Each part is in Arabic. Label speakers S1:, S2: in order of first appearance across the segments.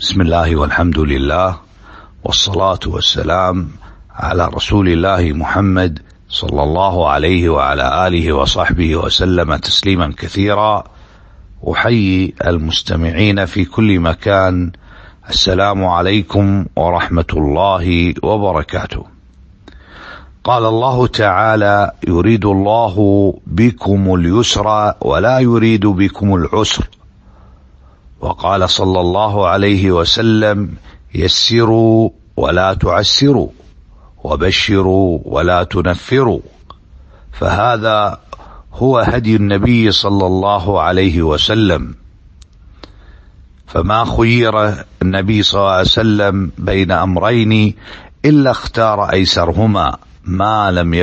S1: بسم الله والحمد لله والصلاة والسلام على رسول الله محمد صلى الله عليه وعلى آله وصحبه وسلم تسليما كثيرا. أحيي المستمعين في كل مكان، السلام عليكم ورحمة الله وبركاته. قال الله تعالى: يريد الله بكم اليسر ولا يريد بكم العسر. وقال صلى الله عليه وسلم: يسروا ولا تعسروا، وبشروا ولا تنفروا. فهذا هو هدي النبي صلى الله عليه وسلم، فما خير النبي صلى الله عليه وسلم بين أمرين إلا اختار أيسرهما ما لم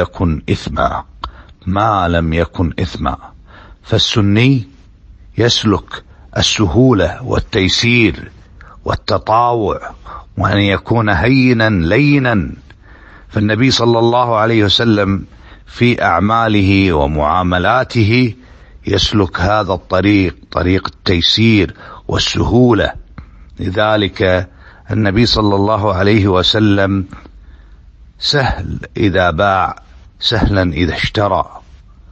S1: يكن إثما. فالسني يسلك السهولة والتيسير والتطاوع، وأن يكون هينا لينا. فالنبي صلى الله عليه وسلم في أعماله ومعاملاته يسلك هذا الطريق، طريق التيسير والسهولة. لذلك النبي صلى الله عليه وسلم سهل إذا باع، سهلا إذا اشترى.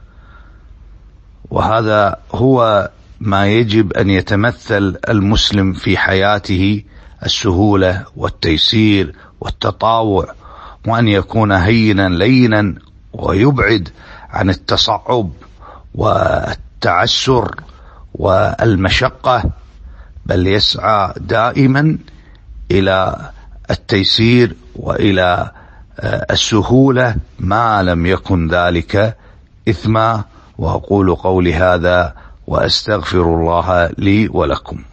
S1: وهذا هو ما يجب أن يتمثل المسلم في حياته: السهولة والتيسير والتطاوع، وأن يكون هينا لينا، ويبعد عن التصعب والتعسر والمشقة، بل يسعى دائما إلى التيسير وإلى السهولة ما لم يكن ذلك إثما. وأقول قولي هذا وأستغفر الله لي ولكم.